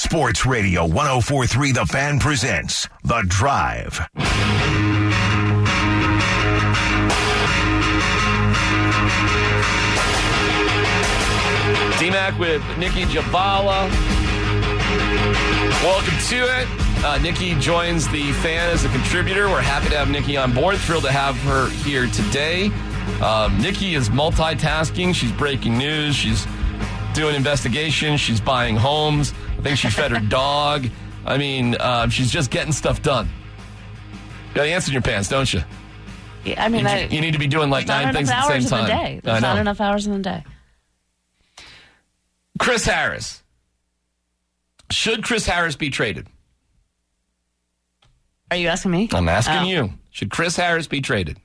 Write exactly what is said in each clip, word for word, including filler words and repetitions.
Sports Radio one oh four point three The Fan presents The Drive. D-Mac with Nikki Jhabvala. Welcome to it. Uh, Nikki joins the Fan as a contributor. We're happy to have Nikki on board. Thrilled to have her here today. Um, Nikki is multitasking. She's breaking news. She's doing investigations. She's buying homes. I think she fed her dog. I mean, uh, she's just getting stuff done. You got the ants in your pants, don't you? Yeah, I mean, you, I, you need to be doing like nine things at the same time. There's not enough hours in the day. There's not enough hours in the day. Chris Harris. Should Chris Harris be traded? Are you asking me? I'm asking oh. you. Should Chris Harris be traded?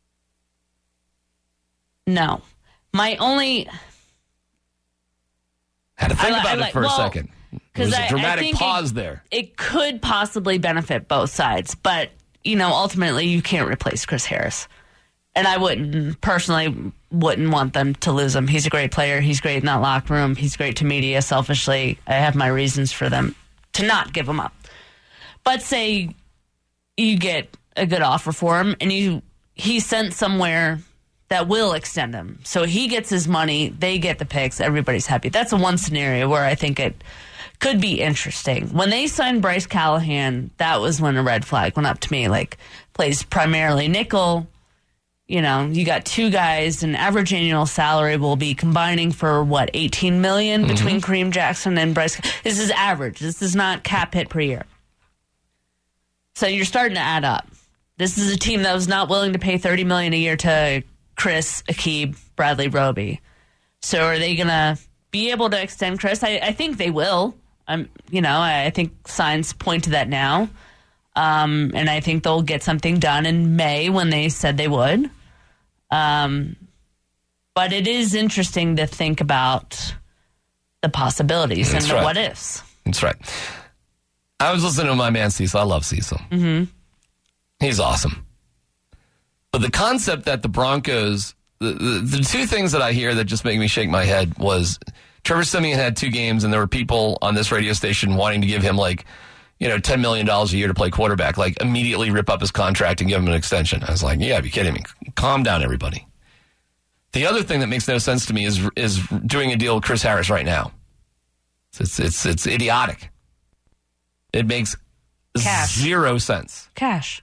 No. My only... Had to think I, about I, it like, for well, a second. There's a dramatic pause it, there. It could possibly benefit both sides, but, you know, ultimately you can't replace Chris Harris. And I wouldn't, personally, wouldn't want them to lose him. He's a great player. He's great in that locker room. He's great to media. Selfishly, I have my reasons for them to not give him up. But say you get a good offer for him, and you he's sent somewhere that will extend him. So he gets his money, they get the picks, everybody's happy. That's the one scenario where I think it could be interesting. When they signed Bryce Callahan, that was when a red flag went up to me. Like, plays primarily nickel. You know, you got two guys, and average annual salary will be combining for, what, eighteen million dollars between mm-hmm. Kareem Jackson and Bryce. This is average. This is not cap hit per year. So you're starting to add up. This is a team that was not willing to pay thirty million dollars a year to Chris, Aqib, Bradley Roby. So are they going to be able to extend Chris? I, I think they will. Um, you know, I, I think signs point to that now. Um, and I think they'll get something done in May when they said they would. Um, but it is interesting to think about the possibilities That's and the right. what ifs. That's right. I was listening to my man Cecil. I love Cecil. Mm-hmm. He's awesome. But the concept that the Broncos, the, the, the two things that I hear that just make me shake my head was Trevor Siemian had two games, and there were people on this radio station wanting to give him like, you know, ten million dollars a year to play quarterback, like immediately rip up his contract and give him an extension. I was like, yeah, be kidding me. Calm down, everybody. The other thing that makes no sense to me is is doing a deal with Chris Harris right now. It's it's it's idiotic. It makes Cash. zero sense. Cash.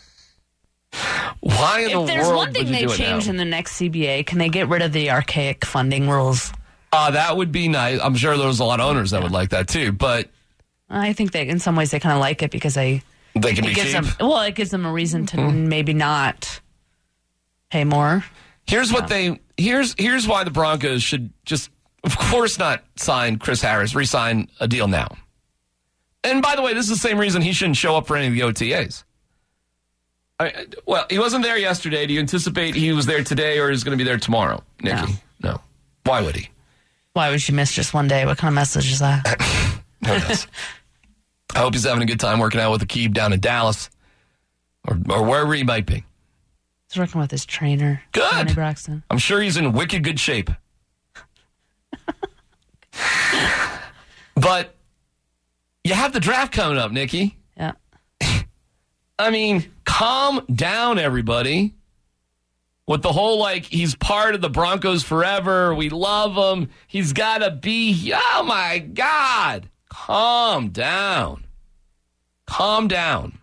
Why in if the world there's one thing would you they do it change now? in the next C B A, can they get rid of the archaic funding rules? Uh, that would be nice. I'm sure there's a lot of owners that would like that too, but I think they, in some ways, they kind of like it because they they can it be gives cheap. them, well, it gives them a reason to Mm-hmm. maybe not pay more. Here's what they here's here's why the Broncos should just, of course, not sign Chris Harris, re-sign a deal now. And by the way, this is the same reason he shouldn't show up for any of the O T As. I, well, he wasn't there yesterday. Do you anticipate he was there today or is going to be there tomorrow, Nikki? No. no. Why would he? Why would you miss just one day? What kind of message is that? Who knows? I hope he's having a good time working out with Aqib down in Dallas or, or wherever he might be. He's working with his trainer, Good. Tony Braxton. I'm sure he's in wicked good shape. But you have the draft coming up, Nikki. Yeah. I mean, calm down, everybody. With the whole, like, he's part of the Broncos forever. We love him. He's got to be. Oh, my God. Calm down. Calm down.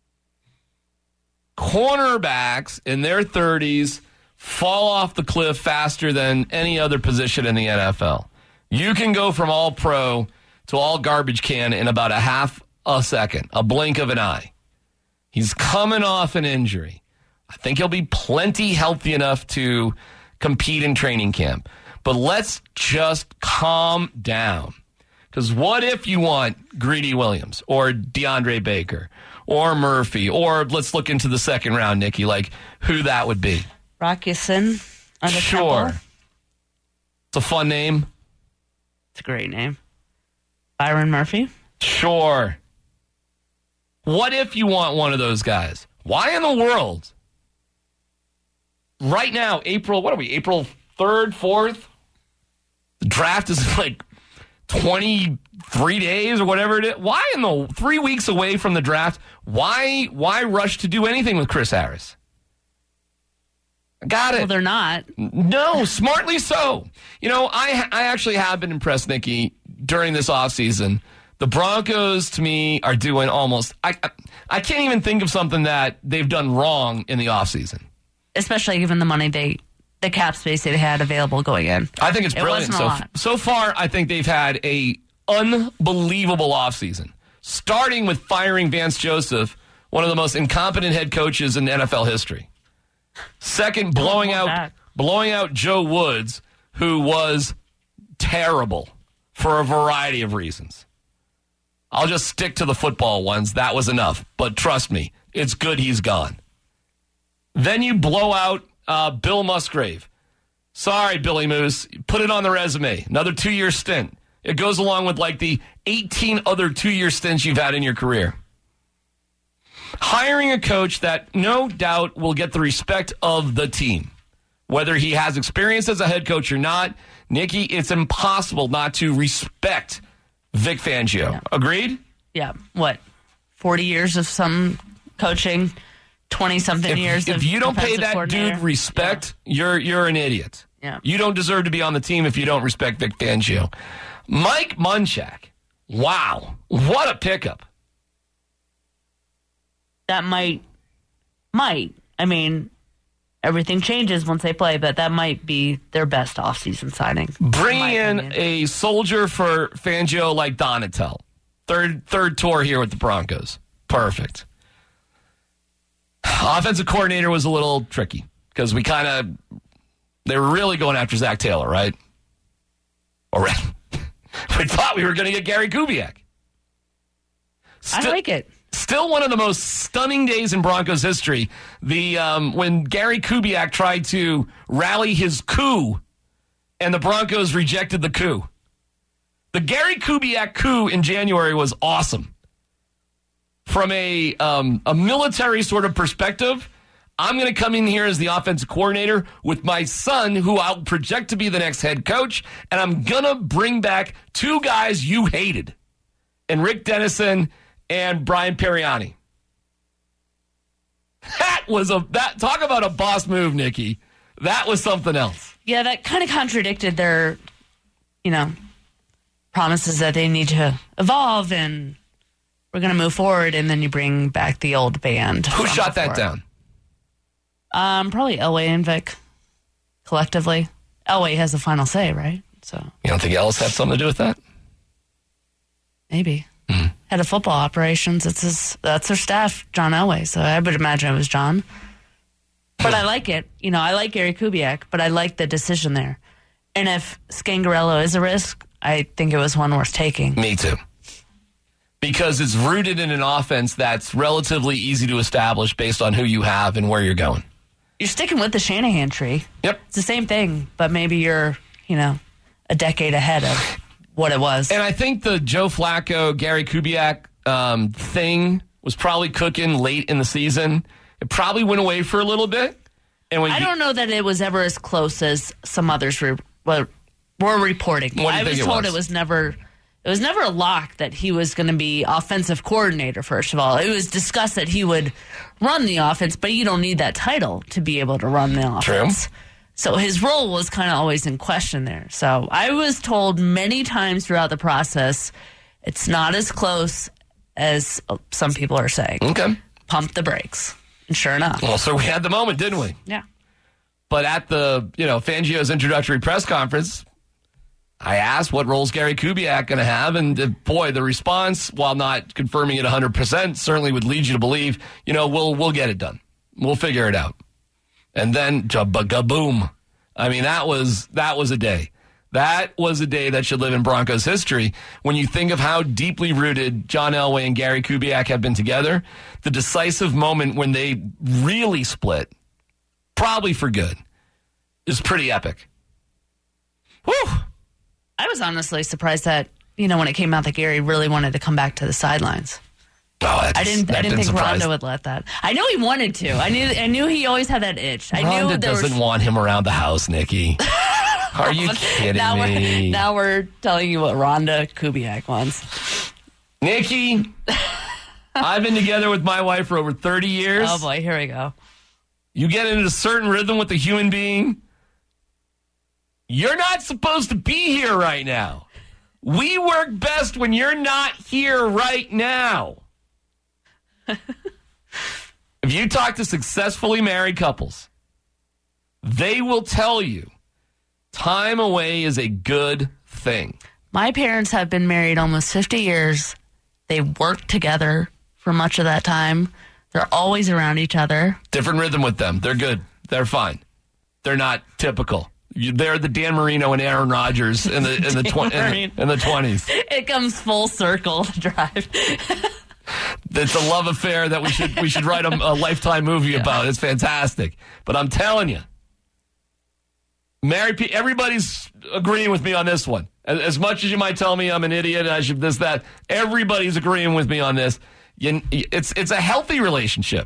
Cornerbacks in their thirties fall off the cliff faster than any other position in the N F L. You can go from all pro to all garbage can in about a half a second, a blink of an eye. He's coming off an injury. I think he'll be plenty healthy enough to compete in training camp. But let's just calm down. Because what if you want Greedy Williams or DeAndre Baker or Murphy, or let's look into the second round, Nikki, like who that would be? Rockison. Sure. It's a fun name. It's a great name. Byron Murphy. Sure. What if you want one of those guys? Why in the world? Right now, April, what are we, April third, fourth? The draft is like twenty-three days or whatever it is. Why in the three weeks away from the draft? Why why rush to do anything with Chris Harris? Got it. Well, they're not. No, smartly so. You know, I I actually have been impressed, Nikki, during this offseason. The Broncos, to me, are doing almost... I, I I can't even think of something that they've done wrong in the offseason. Especially given the money they... the cap space they had available going in. I think it's It brilliant. wasn't a So, lot. so far, I think they've had a unbelievable offseason, starting with firing Vance Joseph, one of the most incompetent head coaches in N F L history. Second, blowing out back. blowing out Joe Woods, who was terrible for a variety of reasons. I'll just stick to the football ones. That was enough. But trust me, it's good he's gone. Then you blow out uh, Bill Musgrave. Sorry, Billy Moose. Put it on the resume. Another two-year stint. It goes along with like the eighteen other two-year stints you've had in your career. Hiring a coach that no doubt will get the respect of the team. Whether he has experience as a head coach or not, Nikki, it's impossible not to respect Vic Fangio. Yeah. Agreed? Yeah. What? forty years of some coaching, twenty-something years If, of if you don't pay defensive that coordinator. dude respect, you're you're an idiot. Yeah. You don't deserve to be on the team if you don't respect Vic Fangio. Mike Munchak. Wow. What a pickup. That might, might. I mean, everything changes once they play, but that might be their best offseason signing. Bringing my in opinion. a soldier for Fangio like Donatel. Third third tour here with the Broncos. Perfect. Offensive coordinator was a little tricky because we kind of, they were really going after Zach Taylor, right? Or we thought we were going to get Gary Kubiak. I Still- like it. Still one of the most stunning days in Broncos history. The um, when Gary Kubiak tried to rally his coup, and the Broncos rejected the coup. The Gary Kubiak coup in January was awesome. From a um, a military sort of perspective, I'm going to come in here as the offensive coordinator with my son, who I'll project to be the next head coach, and I'm going to bring back two guys you hated, and Rick Dennison and Brian Periani. That was a that talk about a boss move, Nikki. That was something else. Yeah, that kind of contradicted their, you know, promises that they need to evolve and we're going to move forward, and then you bring back the old band. Who from shot that before. down? Um, probably Elway and Vic, collectively. Elway has the final say, right? So You don't think Ellis had something to do with that? maybe. Head of football operations. It's his, that's their staff, John Elway. So I would imagine it was John. But I like it. You know, I like Gary Kubiak, but I like the decision there. And if Scangarello is a risk, I think it was one worth taking. Me too. Because it's rooted in an offense that's relatively easy to establish based on who you have and where you're going. You're sticking with the Shanahan tree. Yep. It's the same thing, but maybe you're, you know, a decade ahead of what it was. And I think the Joe Flacco, Gary Kubiak um, thing was probably cooking late in the season. It probably went away for a little bit. And when I you- don't know that it was ever as close as some others were, were, were reporting. What do you I think was it told was? it was never it was never a lock that he was going to be offensive coordinator, first of all. It was discussed that he would run the offense, but you don't need that title to be able to run the offense. True. So his role was kind of always in question there. So I was told many times throughout the process, it's not as close as some people are saying. Okay. Pump the brakes. And sure enough. Well, so we had the moment, didn't we? Yeah. But at the, you know, Fangio's introductory press conference, I asked what role's Gary Kubiak going to have, and uh, boy, the response, while not confirming it one hundred percent, certainly would lead you to believe, you know, we'll we'll get it done. We'll figure it out. And then, boom. I mean, that was that was a day. That was a day that should live in Broncos history. When you think of how deeply rooted John Elway and Gary Kubiak have been together, the decisive moment when they really split, probably for good, is pretty epic. Whew. I was honestly surprised that, you know, when it came out that Gary really wanted to come back to the sidelines. Oh, that I didn't. that I didn't think surprise. Rhonda would let that. I know he wanted to. I knew. I knew he always had that itch. I knew Rhonda there doesn't was. want him around the house, Nikki. Are you kidding now me? We're, now we're telling you what Rhonda Kubiak wants. Nikki, I've been together with my wife for over thirty years. Oh, boy, here we go. You get into a certain rhythm with a human being, you're not supposed to be here right now. We work best when you're not here right now. If you talk to successfully married couples, they will tell you time away is a good thing. My parents have been married almost fifty years. They work together for much of that time. They're always around each other. Different rhythm with them. They're good. They're fine. They're not typical. You- They're the Dan Marino and Aaron Rodgers in the in the tw- in, in the twenties. It comes full circle to drive. It's a love affair that we should we should write a, a Lifetime movie Yeah. about. It's fantastic. But I'm telling you, married people, everybody's agreeing with me on this one. As, as much as you might tell me I'm an idiot and I should this that, everybody's agreeing with me on this. You, it's it's a healthy relationship.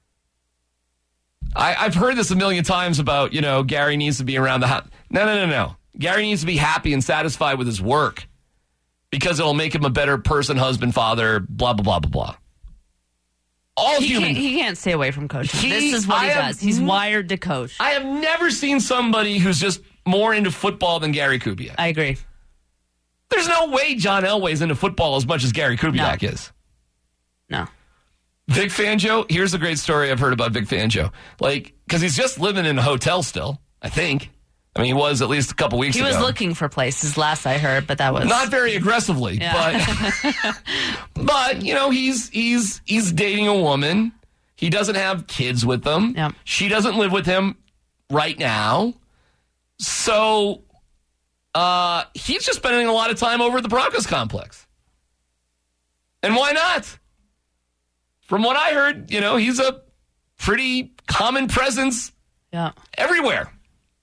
I, I've heard this a million times about, you know, Gary needs to be around the house. No, no, no, no. Gary needs to be happy and satisfied with his work because it'll make him a better person, husband, father, blah, blah, blah, blah, blah. All He human. can't, he can't stay away from coaching. He- this is what I he have- does. He's wired to coach. I have never seen somebody who's just more into football than Gary Kubiak. I agree. There's no way John Elway's into football as much as Gary Kubiak No. is. No. Vic Fangio, here's a great story I've heard about Vic Fangio. Like, because he's just living in a hotel still, I think. I mean, he was at least a couple weeks He ago. was looking for places last I heard, but that was Not very aggressively, Yeah. but but you know, he's he's he's dating a woman. He doesn't have kids with them. Yep. She doesn't live with him right now. So uh, he's just spending a lot of time over at the Broncos complex. And why not? From what I heard, you know, he's a pretty common presence yeah. everywhere.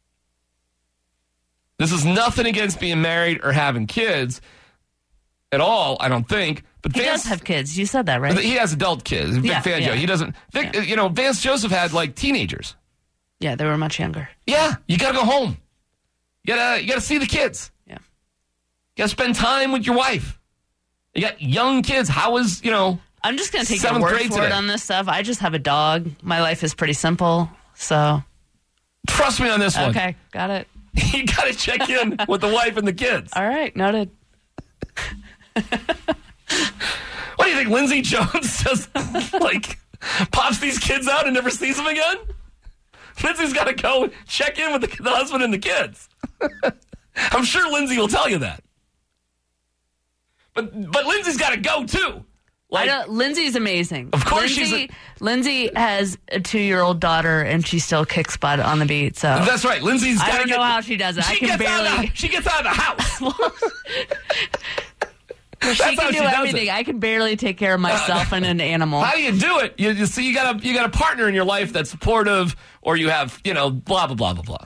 This is nothing against being married or having kids at all, I don't think. But He Vance, does have kids. You said that, right? he has adult kids. Vic Yeah, Fangio, yeah. he doesn't. Vic, Yeah. You know, Vance Joseph had like teenagers. Yeah, they were much younger. Yeah, you got to go home. You gotta, you gotta see the kids. Yeah. You gotta spend time with your wife. You got young kids. How is you know? I'm just going to take your Seventh word grade for it today. on this stuff. I just have a dog. My life is pretty simple. So, Trust me on this one. okay, got it. You got to check in with the wife and the kids. All right, noted. What do you think, Lindsey Jones just like pops these kids out and never sees them again? Lindsey's got to go check in with the, the husband and the kids. I'm sure Lindsey will tell you that. But but Lindsey's got to go too. I Like, don't, Lindsay's amazing. Of course she's Lindsay, Lindsay has a two-year-old daughter, and she still kicks butt on the beat. So that's right. Lindsey's got I to don't get. know how she does it. I She can gets out of barely. the, she gets out of the house. She That's how can she do does everything. it. I can barely take care of myself and an animal. How do you do it? You, you see, you got a you got a partner in your life that's supportive, or you have you know blah blah blah blah blah.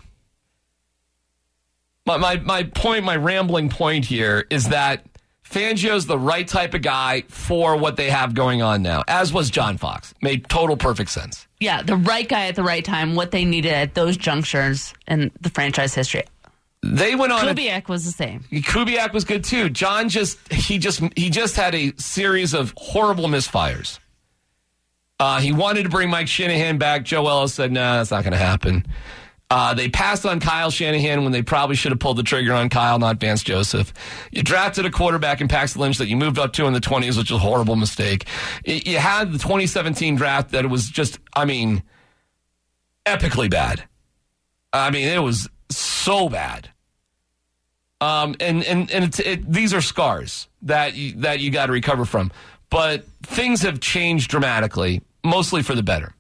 My my my point, my rambling point here is that Fangio's the right type of guy for what they have going on now, as was John Fox. Made total perfect sense. Yeah, the right guy at the right time. What they needed at those junctures in the franchise history. They went on. A, Kubiak was the same. Kubiak was good too. John just he just he just had a series of horrible misfires. Uh, he wanted to bring Mike Shanahan back. Joe Ellis said, "No, nah, that's not going to happen." Uh, they passed on Kyle Shanahan when they probably should have pulled the trigger on Kyle, not Vance Joseph. You drafted a quarterback in Paxton Lynch that you moved up to in the twenties, which was a horrible mistake. It, you had the twenty seventeen draft that was just, I mean, epically bad. I mean, it was so bad. Um, and and and it's, it, these are scars that you, that you got to recover from. But things have changed dramatically, mostly for the better.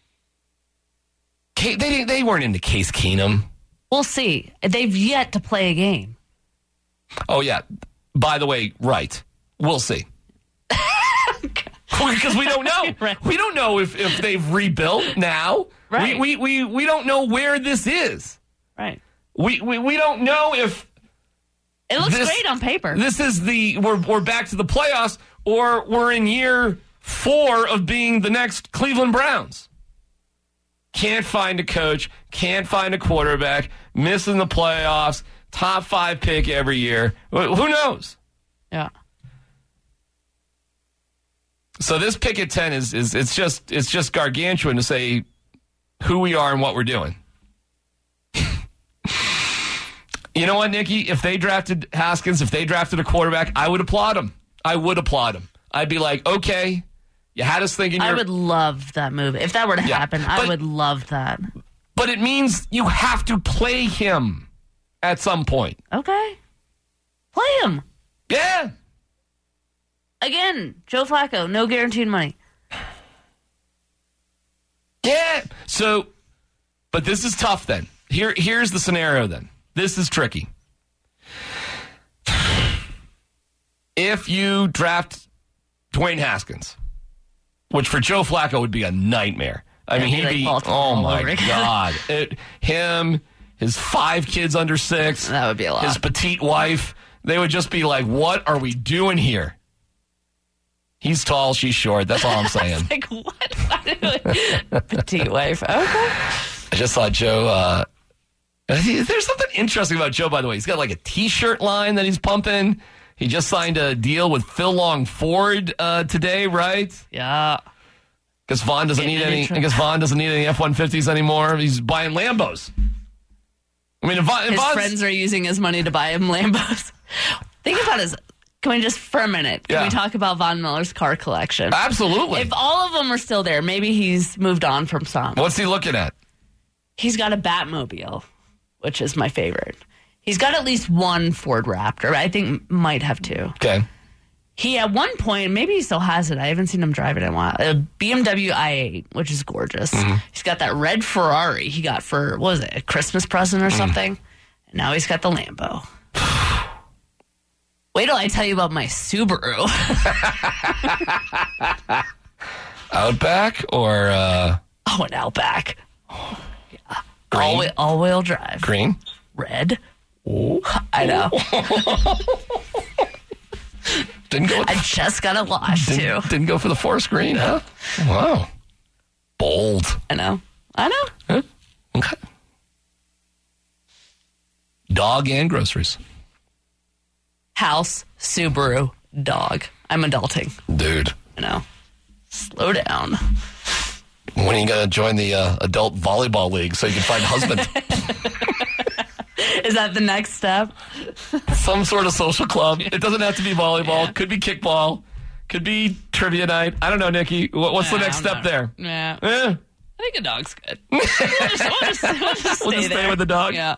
They didn't, they weren't into Case Keenum. We'll see. They've yet to play a game. Oh yeah. By the way, right. We'll see. Because we don't know. Right. We don't know if, if they've rebuilt now. Right. We, we we we don't know where this is. Right. We we, we don't know if It looks This- great on paper. this is the we're we're back to the playoffs or we're in year four of being the next Cleveland Browns. Can't find a coach, can't find a quarterback, missing the playoffs, top five pick every year. Who knows? Yeah. So this pick at ten is is it's just it's just gargantuan to say who we are and what we're doing. You know what, Nikki? If they drafted Haskins, if they drafted a quarterback, I would applaud him. I would applaud him. I'd be like, okay, you had us thinking. I would love that move. If that were to Yeah, happen, but- I would love that. But it means you have to play him at some point. Okay. Play him. Yeah. Again, Joe Flacco, no guaranteed money. Yeah. So, but this is tough then. Here, here's the scenario then. This is tricky. If you draft Dwayne Haskins, which for Joe Flacco would be a nightmare. I Yeah, mean, he'd he'd be be, like Baltimore oh all my over again. God. It, him, his five kids under six. That would be a lot. His petite wife. They would just be like, what are we doing here? He's tall, she's short. That's all I'm saying. Like, what? Petite wife. Okay. I just saw Joe. Uh, there's something interesting about Joe, by the way. He's got like a T-shirt line that he's pumping. He just signed a deal with Phil Long Ford uh, today, right? Yeah. Because Vaughn doesn't Getting need a new any. truck. I guess Vaughn doesn't need any F one fifties anymore. He's buying Lambos. I mean, if Vaughn, if His Vaughn's- friends are using his money to buy him Lambos. Think about his. Can we just, for a minute, can Yeah. we talk about Von Miller's car collection? absolutely. If all of them are still there, maybe he's moved on from some. What's he looking at? He's got a Batmobile, which is my favorite. He's got at least one Ford Raptor. I think might have two. Okay. He, at one point, maybe he still has it. I haven't seen him drive it in a while. A B M W i eight, which is gorgeous. Mm-hmm. He's got that red Ferrari he got for, what was it, a Christmas present or Mm. something? And now he's got the Lambo. Wait till I tell you about my Subaru. Outback or uh, Oh, an Outback. Yeah. Green? All, all wheel drive. green? Red. I know. Didn't go. With I just got it washed, too. didn't, didn't go for the forest green, huh? Wow. Bold. I know. I know. Huh? Okay. Dog and groceries. House, Subaru, dog. I'm adulting. Dude. I know. Slow down. When are you going to join the uh, adult volleyball league so you can find a husband? Is that the next step? Some sort of social club. It doesn't have to be volleyball. Yeah. Could be kickball. Could be trivia night. I don't know, Nikki. What, what's the Yeah, next I'm step not- there? Yeah. Eh, I think a dog's good. We'll just, we'll just, we'll just stay, We'll just stay there. with the dog? Yeah.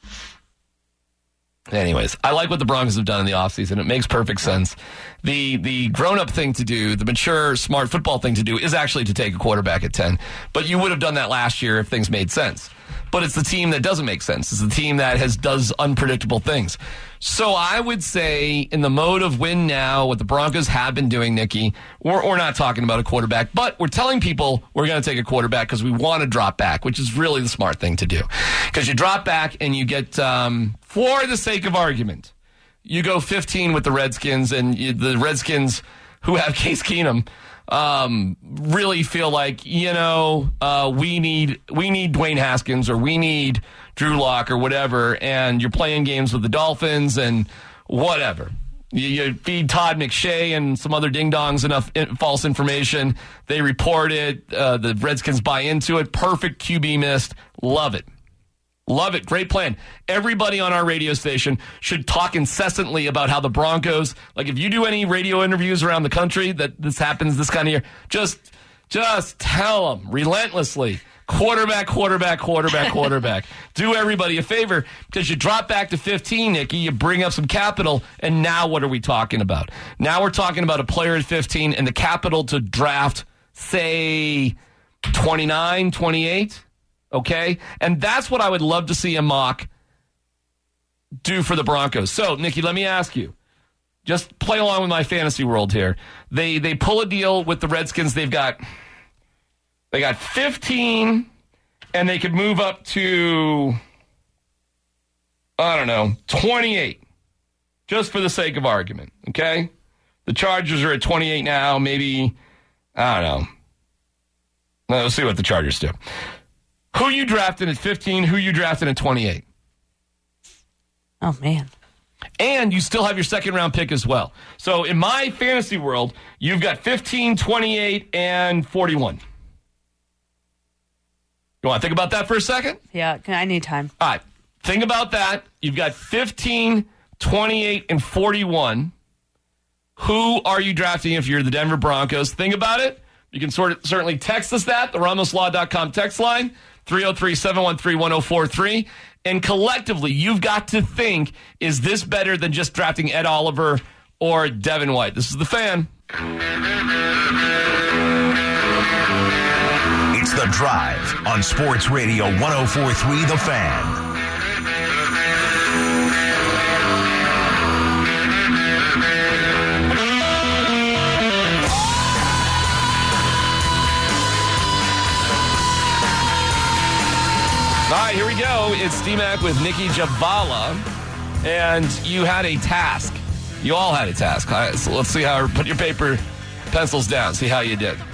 Anyways, I like what the Broncos have done in the offseason. It makes perfect sense. The the grown-up thing to do, the mature, smart football thing to do is actually to take a quarterback at ten. But you would have done that last year if things made sense. But it's the team that doesn't make sense. It's the team that has does unpredictable things. So I would say in the mode of win now, what the Broncos have been doing, Nikki, we're, we're not talking about a quarterback, but we're telling people we're going to take a quarterback because we want to drop back, which is really the smart thing to do. Because you drop back and you get, um, for the sake of argument, you go fifteen with the Redskins, and you, the Redskins, who have Case Keenum, um, really feel like, you know, uh, we need we need Dwayne Haskins or we need Drew Lock or whatever, and you're playing games with the Dolphins and whatever. You, you feed Todd McShay and some other ding-dongs enough in, false information. They report it. Uh, the Redskins buy into it. Perfect Q B missed. Love it. Love it. Great plan. Everybody on our radio station should talk incessantly about how the Broncos, like if you do any radio interviews around the country that this happens this kind of year, just, just tell them relentlessly, quarterback, quarterback, quarterback, quarterback. Do everybody a favor because you drop back to fifteen, Nikki, you bring up some capital, and now what are we talking about? Now we're talking about a player at fifteen and the capital to draft, say, twenty-nine, twenty-eight. Okay? And that's what I would love to see a mock do for the Broncos. So, Nikki, let me ask you. Just play along with my fantasy world here. They they pull a deal with the Redskins. They've got they got fifteen, and they could move up to, I don't know, twenty-eight, just for the sake of argument. Okay? The Chargers are at twenty-eight now. Maybe, I don't know. Let's see what the Chargers do. Who you drafted at fifteen? Who you drafted at twenty-eight? Oh, man. And you still have your second round pick as well. So in my fantasy world, you've got fifteen, twenty-eight, and forty-one. You want to think about that for a second? Yeah, I need time. All right. Think about that. You've got fifteen, twenty-eight, and forty-one. Who are you drafting if you're the Denver Broncos? Think about it. You can sort of, certainly text us that, the Ramos Law dot com text line, three oh three, seven one three, one oh four three. And collectively, you've got to think, is this better than just drafting Ed Oliver or Devin White? This is The Fan. It's The Drive on Sports Radio one oh four three The Fan. All right, here we go. It's D-Mac with Nikki Javala, and you had a task. You all had a task. All right, so let's see how, put your paper, pencils down, see how you did.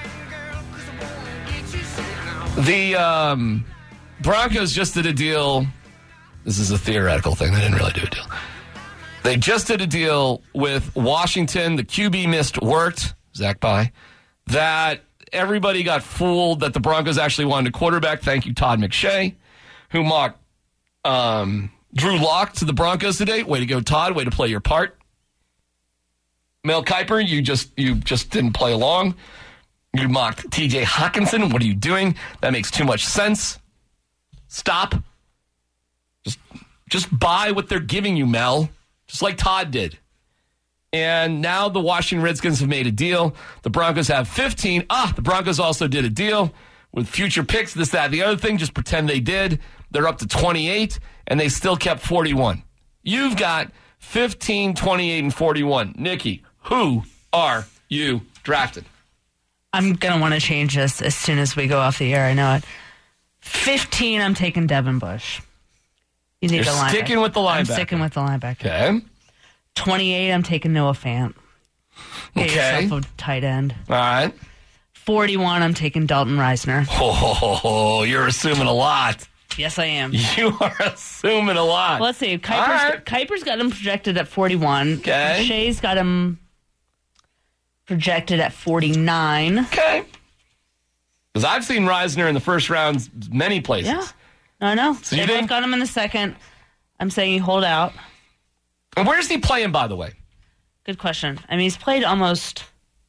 The um, Broncos just did a deal. This is a theoretical thing. They didn't really do a deal. They just did a deal with Washington. The Q B missed worked, Zach Bye, that everybody got fooled that the Broncos actually wanted a quarterback. Thank you, Todd McShay, who mocked um, Drew Lock to the Broncos today. Way to go, Todd. Way to play your part. Mel Kiper, you just you just didn't play along. You mocked T J Hawkinson. What are you doing? That makes too much sense. Stop. Just, just buy what they're giving you, Mel. Just like Todd did. And now the Washington Redskins have made a deal. The Broncos have fifteen. Ah, the Broncos also did a deal with future picks, this, that, the other thing. Just pretend they did. They're up to twenty-eight, and they still kept forty-one. You've got fifteen, twenty-eight, and forty-one. Nikki, who are you drafting? I'm going to want to change this as soon as we go off the air. I know it. fifteen, I'm taking Devin Bush. You need You're a linebacker. sticking with the linebacker. I'm sticking with the linebacker. Okay. twenty-eight, I'm taking Noah Fant. Get Okay. yourself a tight end. All right. forty-one, I'm taking Dalton Reisner. Oh, you're assuming a lot. Yes, I am. You are assuming a lot. Well, let's see. Kuiper's, right. Kuiper's got him projected at forty-one. Okay. Shay's got him projected at forty-nine. Okay. Because I've seen Reisner in the first round many places. Yeah. I know. So they you both think- got him in the second. I'm saying you hold out. And where's he playing, by the way? Good question. I mean, he's played almost.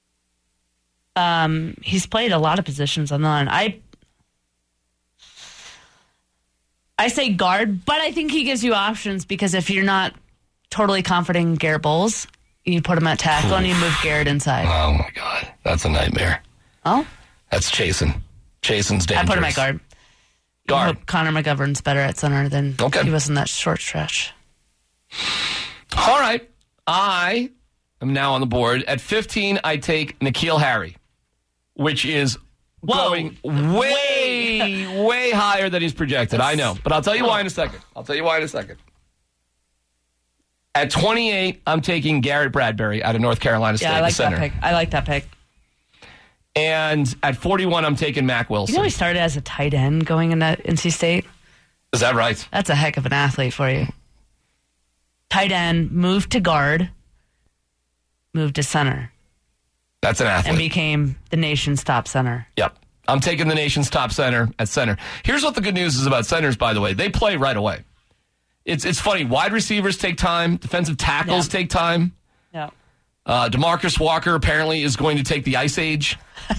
Um, he's played a lot of positions on the line. I. I say guard, but I think he gives you options because if you're not totally confident in Garrett Bowles, you put him at tackle and you move Garrett inside. Oh, my God. That's a nightmare. Oh? That's chasing. Chasing's dangerous. I put him at guard. Guard. I hope Connor McGovern's better at center than Okay. he was in that short stretch. All right. I am now on the board. At fifteen, I take N'Keal Harry, which is Whoa. going way, way higher than he's projected. I know. But I'll tell you why in a second. I'll tell you why in a second. At twenty-eight, I'm taking Garrett Bradbury out of North Carolina State, Yeah, I like the center. that pick. I like that pick. And at forty-one, I'm taking Mac Wilson. You know he started as a tight end going into N C State? Is that right? That's a heck of an athlete for you. Tight end, moved to guard, moved to center, That's an athlete. and became the nation's top center. Yep. I'm taking the nation's top center at center. Here's what the good news is about centers, by the way. They play right away. It's it's funny. Wide receivers take time. Defensive tackles Yeah. take time. Yeah. Uh, DeMarcus Walker apparently is going to take the ice age.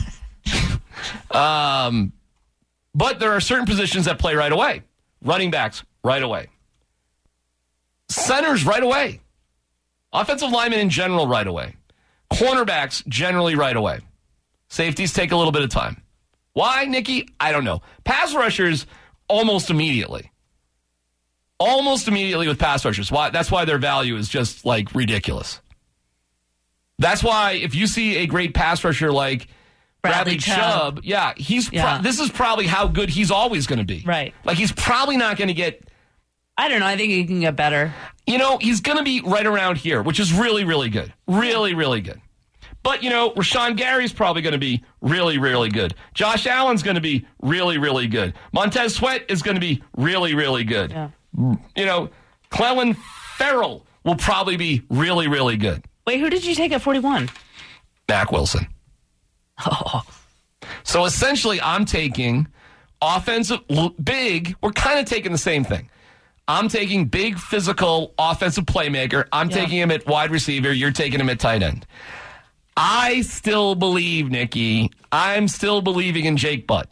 um, but there are certain positions that play right away. Running backs, right away. Centers, right away. Offensive linemen in general, right away. Cornerbacks, generally right away. Safeties take a little bit of time. Why, Nikki? I don't know. Pass rushers, almost immediately. Almost immediately with pass rushers. Why? That's why their value is just, like, ridiculous. That's why if you see a great pass rusher like Bradley, Bradley Chubb, Chubb. yeah, he's pro- Yeah. this is probably how good he's always going to be. Right. Like, he's probably not going to get, I don't know. I think he can get better. you know, he's going to be right around here, which is really, really good. Really, really good. But, you know, Rashawn Gary's probably going to be really, really good. Josh Allen's going to be really, really good. Montez Sweat is going to be really, really good. Yeah. You know, Clelin Ferrell will probably be really, really good. Wait, who did you take at forty-one? Mac Wilson. Oh. So essentially, I'm taking offensive, big, we're kind of taking the same thing. I'm taking big, physical, offensive playmaker. I'm yeah. taking him at wide receiver. You're taking him at tight end. I still believe, Nikki, I'm still believing in Jake Butt.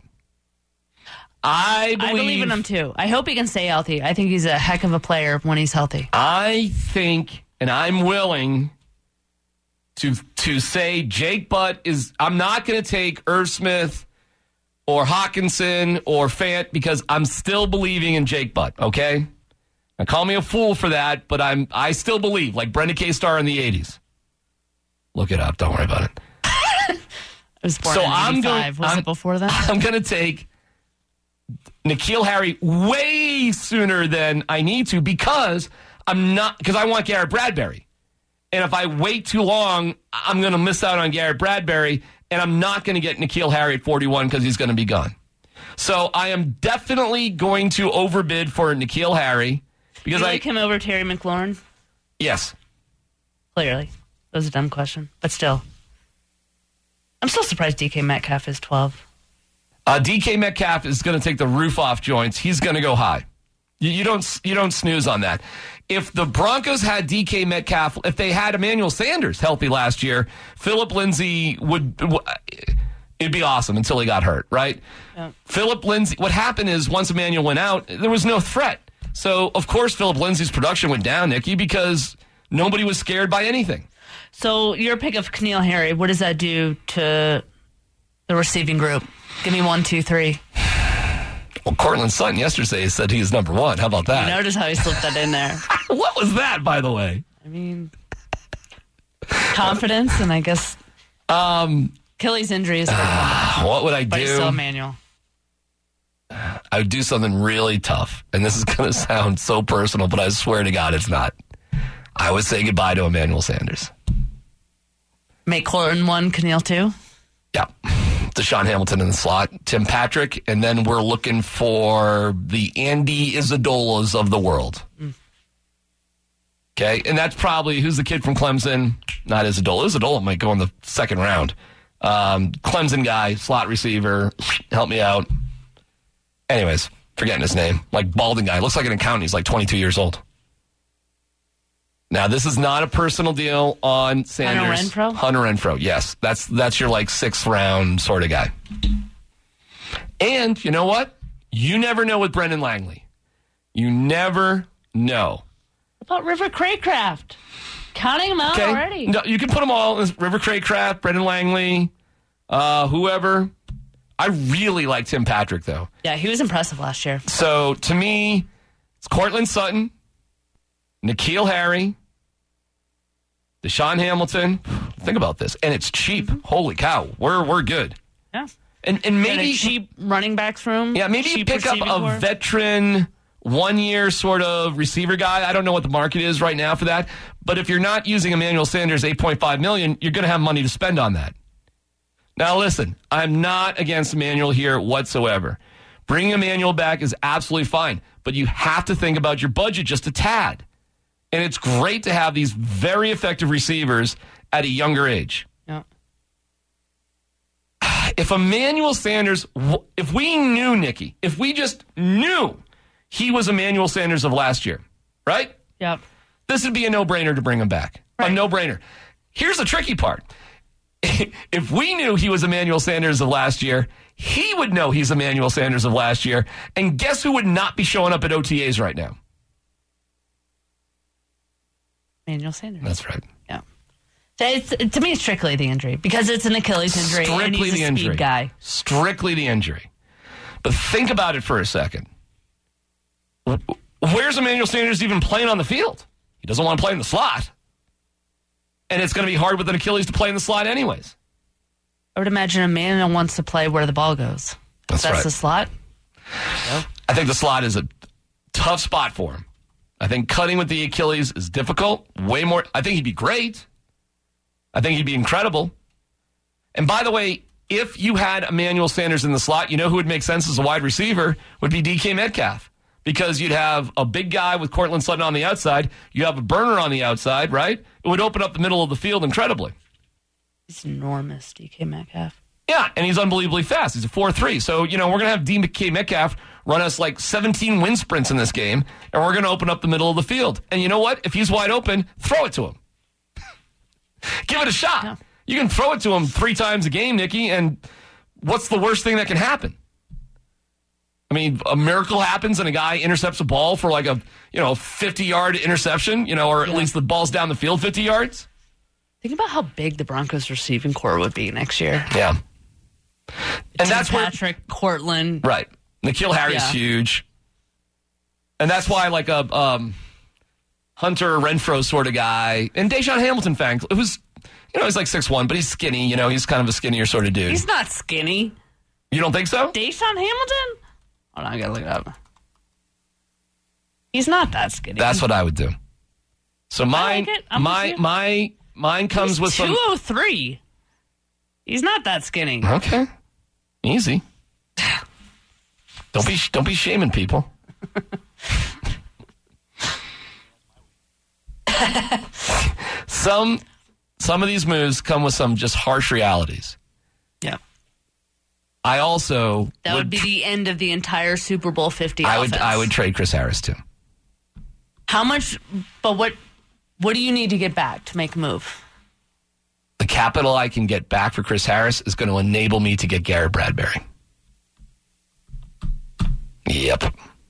I believe, I believe in him, too. I hope he can stay healthy. I think he's a heck of a player when he's healthy. I think, and I'm willing to to say Jake Butt is, I'm not going to take Irv Smith or Hawkinson or Fant because I'm still believing in Jake Butt, okay? Now, call me a fool for that, but I'm I still believe, like Brenda K-Star in the eighties. Look it up. Don't worry about it. I was born so in eighty-five. I'm going, was I'm, it before that? I'm going to take N'Keal Harry way sooner than I need to because I'm not because I want Garrett Bradbury. And if I wait too long, I'm going to miss out on Garrett Bradbury, and I'm not going to get N'Keal Harry at forty-one because he's going to be gone. So I am definitely going to overbid for N'Keal Harry. Because you I like him over Terry McLaurin? Yes. Clearly. That was a dumb question. But still. I'm still surprised D K Metcalf is twelve. Uh, D K Metcalf is going to take the roof off joints. He's going to go high. You, you don't you don't snooze on that. If the Broncos had D K Metcalf, if they had Emmanuel Sanders healthy last year, Philip Lindsay would, it'd be awesome until he got hurt, right? Yeah. Philip Lindsay, what happened is once Emmanuel went out, there was no threat. So, of course, Philip Lindsay's production went down, Nikki, because nobody was scared by anything. So, your pick of N'Keal Harry, what does that do to the receiving group? Give me one, two, three. Well, Cortland Sutton yesterday said he's number one. How about that? You notice how he slipped that in there. What was that, by the way? I mean, confidence, and I guess um, Achilles injury is uh, what would I do? But he's still Emmanuel. I would do something really tough, and this is going to sound so personal, but I swear to God it's not. I would say goodbye to Emmanuel Sanders. Make Cortland one, N'Keal two? Yeah. Deshaun Hamilton in the slot, Tim Patrick, and then we're looking for the Andy Isadolas of the world. Mm. Okay, and that's probably, who's the kid from Clemson? Not Isadola. Isadola might go in the second round. Um, Clemson guy, slot receiver, help me out. Anyways, forgetting his name. Like balding guy. Looks like an accountant. He's like twenty-two years old. Now, this is not a personal deal on Sanders. Hunter Renfrow? Hunter Renfrow, yes. That's that's your like sixth round sort of guy. And you know what? You never know with Brendan Langley. You never know. What about River Craycraft? Counting them out okay. already. No, you can put them all. River Craycraft, Brendan Langley, uh, whoever. I really like Tim Patrick, though. Yeah, he was impressive last year. So, to me, it's Cortland Sutton, N'Keal Harry, Deshaun Hamilton. Think about this. And it's cheap. Mm-hmm. Holy cow. We're we're good. Yeah. And and maybe... a cheap running backs room. Yeah, maybe you pick up a core. veteran, one-year sort of receiver guy. I don't know what the market is right now for that. But if you're not using Emmanuel Sanders' eight point five million dollars, you're going to have money to spend on that. Now, listen, I'm not against Emmanuel here whatsoever. Bringing Emmanuel back is absolutely fine, but you have to think about your budget just a tad. And it's great to have these very effective receivers at a younger age. Yeah. If Emmanuel Sanders, if we knew, Nikki, if we just knew he was Emmanuel Sanders of last year, right? Yep. This would be a no-brainer to bring him back. Right. A no-brainer. Here's the tricky part. If we knew he was Emmanuel Sanders of last year, he would know he's Emmanuel Sanders of last year. And guess who would not be showing up at O T As right now? Emmanuel Sanders. That's right. Yeah. So it's, to me, it's strictly the injury because it's an Achilles injury strictly and he's a the speed injury. guy. Strictly the injury. But think about it for a second. Where's Emmanuel Sanders even playing on the field? He doesn't want to play in the slot. And it's going to be hard with an Achilles to play in the slot anyways. I would imagine Emmanuel wants to play where the ball goes. That's, That's right. the slot. Yep. I think the slot is a tough spot for him. I think cutting with the Achilles is difficult. Way more. I think he'd be great. I think he'd be incredible. And by the way, if you had Emmanuel Sanders in the slot, you know who would make sense as a wide receiver would be D K Metcalf. because you'd have a big guy with Cortland Sutton on the outside. You have a burner on the outside, right? It would open up the middle of the field incredibly. He's enormous, D K Metcalf. Yeah, and he's unbelievably fast. He's a four three. So, you know, we're going to have D K Metcalf run us like seventeen wind sprints in this game, and we're going to open up the middle of the field. And you know what? If he's wide open, throw it to him. Give it a shot. Yeah. You can throw it to him three times a game, Nikki, and what's the worst thing that can happen? I mean, a miracle happens and a guy intercepts a ball for like a, you know, fifty-yard interception, you know, or at yeah. least the ball's down the field fifty yards. Think about how big the Broncos receiving core would be next year. Yeah. And Tim that's Patrick, where, Cortland. Right. N'Keal Harry's yeah. huge. And that's why, like, a um, Hunter Renfrow sort of guy, and Deshaun Hamilton fan, it was, you know, he's like six one, but he's skinny, you know, he's kind of a skinnier sort of dude. He's not skinny. You don't think so? Deshaun Hamilton? Hold on, I gotta look it up. He's not that skinny. That's what I would do. So mine, like my, my, mine comes he's with some two oh three. He's not that skinny. Okay, easy. Don't be, don't be shaming people. some, some of these moves come with some just harsh realities. Yeah. I also that would, would be the end of the entire Super Bowl fifty. I offense. would, I would trade Chris Harris too. How much? But what? What do you need to get back to make a move? The capital I can get back for Chris Harris is going to enable me to get Garrett Bradbury. Yep.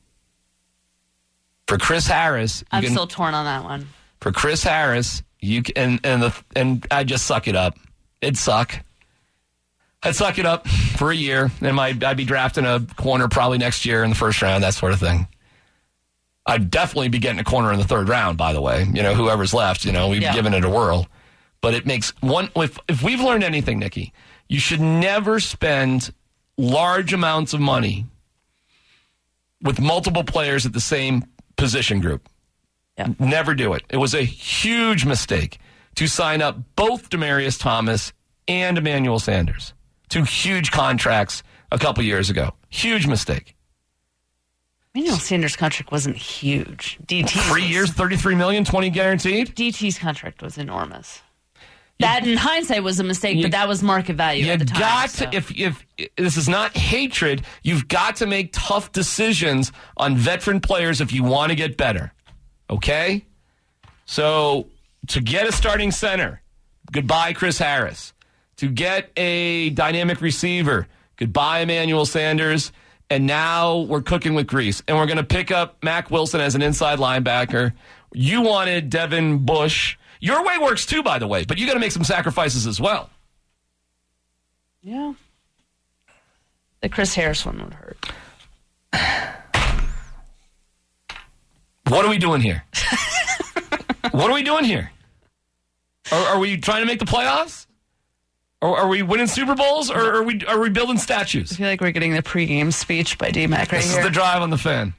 For Chris Harris, I'm can, still torn on that one. For Chris Harris, you can, and and the and I just suck it up. It'd suck. I'd suck it up for a year, and I'd, I'd be drafting a corner probably next year in the first round, that sort of thing. I'd definitely be getting a corner in the third round, by the way. You know, whoever's left, you know, we've yeah. given it a whirl. But it makes one, if, if we've learned anything, Nikki, you should never spend large amounts of money with multiple players at the same position group. Yeah. Never do it. It was a huge mistake to sign up both Demaryius Thomas and Emmanuel Sanders. Two huge contracts a couple years ago. Huge mistake. Emmanuel Sanders' contract wasn't huge. D T's Three was, years, thirty-three million dollars, twenty guaranteed? D T's contract was enormous. That, in hindsight, was a mistake, you, but that was market value you at the time. Got so. to, if, if this is not hatred, you've got to make tough decisions on veteran players if you want to get better. Okay? So, to get a starting center, goodbye, Chris Harris. To get a dynamic receiver, goodbye, Emmanuel Sanders. And now we're cooking with grease. And we're going to pick up Mack Wilson as an inside linebacker. You wanted Devin Bush. Your way works too, by the way, but you got to make some sacrifices as well. Yeah. The Chris Harris one would hurt. What are we doing here? What are we doing here? Are, are we trying to make the playoffs? Or are we winning Super Bowls, or are we are we building statues? I feel like we're getting the pregame speech by D-Mac right this here. This is the Drive on the Fan.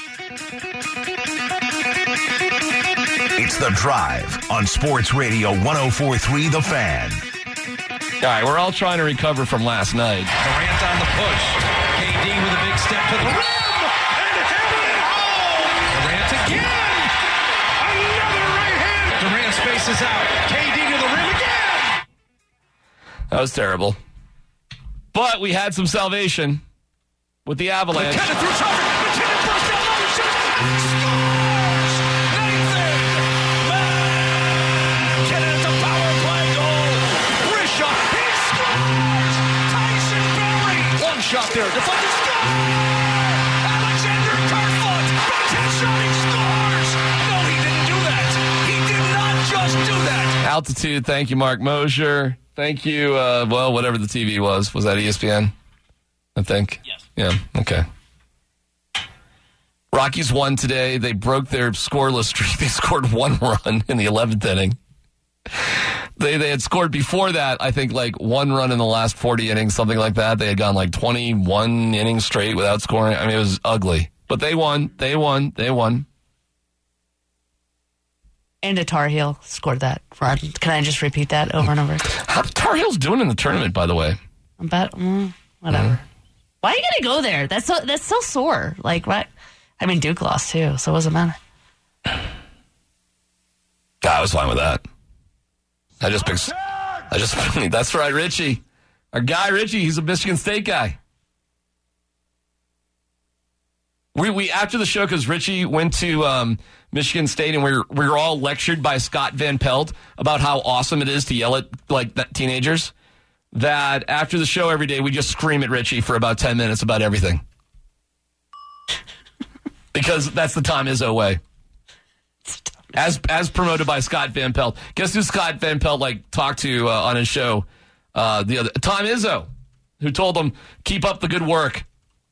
It's the Drive on Sports Radio one oh four point three The Fan. All right, we're all trying to recover from last night. Durant on the push. K D with a big step to the rim. And it's in. Oh! Durant again. Another right hand. Durant spaces out. K D to the rim again. That was terrible. But we had some salvation with the Avalanche. McKinnon through traffic. McKinnon burst down low. Shoots. Scores! Nathan McKinnon. It's a power play goal. Risha. He scores! Tyson Berry. One shot there. Deflected. Score! Alexander Kerfoot. From ten shot. He scores! No, he didn't do that. He did not just do that. Altitude. Thank you, Mark Mosher. Thank you. Uh, well, whatever the T V was. Was that E S P N? I think. Yes. Yeah. Okay. Rockies won today. They broke their scoreless streak. They scored one run in the eleventh inning. They they had scored before that, I think, like one run in the last forty innings, something like that. They had gone like twenty-one innings straight without scoring. I mean, it was ugly. But they won. They won. They won. And a Tar Heel scored that run. Can I just repeat that over and over? How the Tar Heels doing in the tournament, by the way? But mm, whatever. Mm. Why are you gonna go there? That's so that's so sore. Like what? I mean, Duke lost too, so it doesn't matter. I was fine with that. I just picked. I just. That's right, Richie. Our guy, Richie. He's a Michigan State guy. We we after the show, because Richie went to um, Michigan State, and we were, we were all lectured by Scott Van Pelt about how awesome it is to yell at like that teenagers. That after the show every day, we just scream at Richie for about ten minutes about everything. Because that's the Tom Izzo way. As as promoted by Scott Van Pelt. Guess who Scott Van Pelt like talked to uh, on his show uh, the other Tom Izzo, who told him, keep up the good work.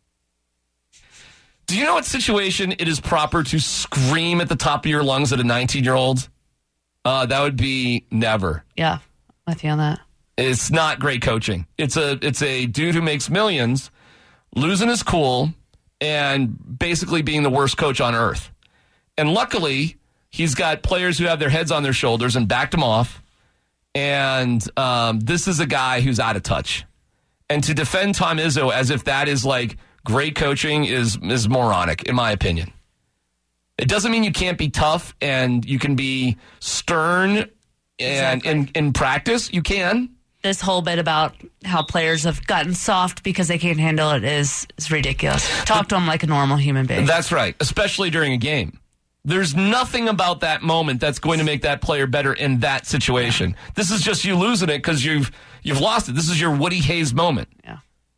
Do you know what situation it is proper to scream at the top of your lungs at a nineteen-year-old? Uh, that would be never. Yeah, with you on that. It's not great coaching. It's a it's a dude who makes millions, losing his cool, and basically being the worst coach on earth. And luckily, he's got players who have their heads on their shoulders and backed him off. And um, this is a guy who's out of touch. And to defend Tom Izzo as if that is like great coaching is is moronic, in my opinion. It doesn't mean you can't be tough and you can be stern and Exactly. in, in practice. You can. This whole bit about how players have gotten soft because they can't handle it is, is ridiculous. Talk to them like a normal human being. That's right, especially during a game. There's nothing about that moment that's going to make that player better in that situation. This is just you losing it because you've you've lost it. This is your Woody Hayes moment. Yeah.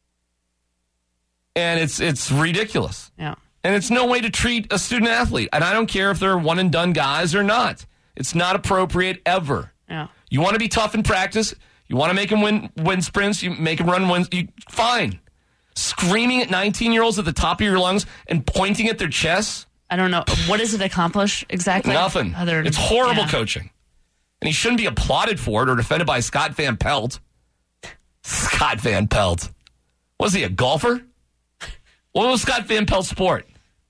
And it's it's ridiculous. Yeah. And it's no way to treat a student athlete. And I don't care if they're one and done guys or not. It's not appropriate ever. Yeah. You want to be tough in practice. You want to make them win win sprints. You make them run wins. You, fine. Screaming at nineteen-year-olds at the top of your lungs and pointing at their chests. I don't know. What does it accomplish exactly? Nothing. Other, it's horrible yeah. coaching. And he shouldn't be applauded for it or defended by Scott Van Pelt. Scott Van Pelt. Was he a golfer? What was Scott Van Pelt's sport?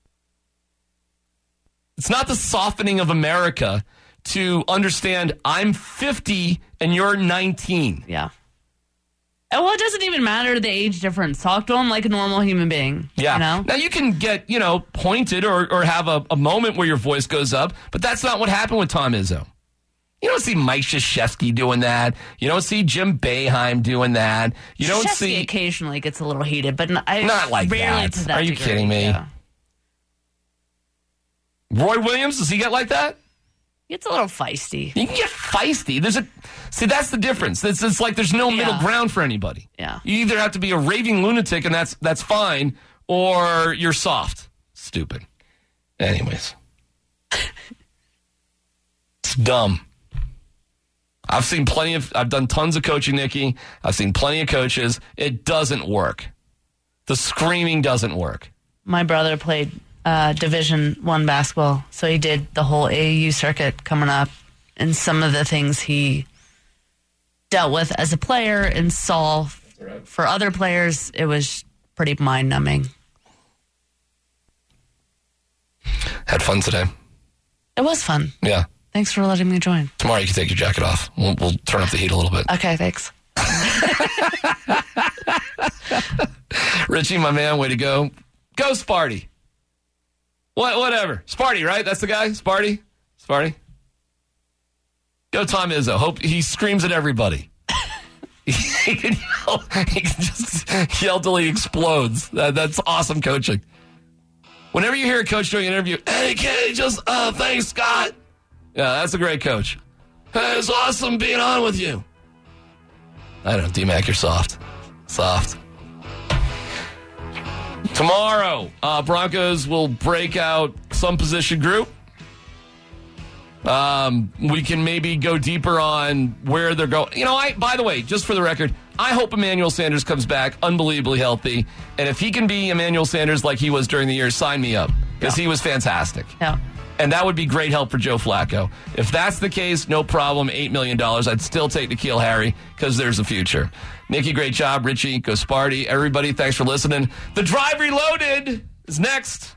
It's not the softening of America to understand I'm fifty and you're nineteen. Yeah. And well, it doesn't even matter the age difference. Talk to him like a normal human being. Yeah. You know? Now you can get, you know, pointed or, or have a, a moment where your voice goes up, but that's not what happened with Tom Izzo. You don't see Mike Krzyzewski doing that. You don't see Jim Boeheim doing that. You don't Krzyzewski see occasionally gets a little heated, but n- I Not like rarely that. to that Are you degree. kidding me? Yeah. Roy Williams. Does he get like that? It's a little feisty. You can get feisty. There's a see. That's the difference. It's, it's like there's no middle Yeah. ground for anybody. Yeah. You either have to be a raving lunatic, and that's that's fine, or you're soft, stupid. Anyways, it's dumb. I've seen plenty of. I've done tons of coaching, Nikki. I've seen plenty of coaches. It doesn't work. The screaming doesn't work. My brother played uh, Division One basketball, so he did the whole A A U circuit coming up, and some of the things he dealt with as a player and saw for other players, it was pretty mind numbing. Had fun today. It was fun. Yeah. Thanks for letting me join. Tomorrow you can take your jacket off. We'll, we'll turn up the heat a little bit. Okay, thanks. Richie, my man, way to go. Go Sparty. What, whatever. Sparty, right? That's the guy? Sparty? Sparty? Go Tom Izzo. Hope he screams at everybody. he, can yell, he can just yell till he explodes. That, that's awesome coaching. Whenever you hear a coach doing an interview, hey, kid, just, uh, thanks, Scott. Yeah, that's a great coach. Hey, it's awesome being on with you. I don't know, D-Mac, you're soft. Soft. Tomorrow, uh, Broncos will break out some position group. Um, we can maybe go deeper on where they're going. You know, I by the way, just for the record, I hope Emmanuel Sanders comes back unbelievably healthy. And if he can be Emmanuel Sanders like he was during the year, sign me up. Because yeah. he was fantastic. Yeah. And that would be great help for Joe Flacco. If that's the case, no problem, eight million dollars. I'd still take N'Keal Harry because there's a future. Nikki, great job. Richie, go Sparty. Everybody, thanks for listening. The Drive Reloaded is next.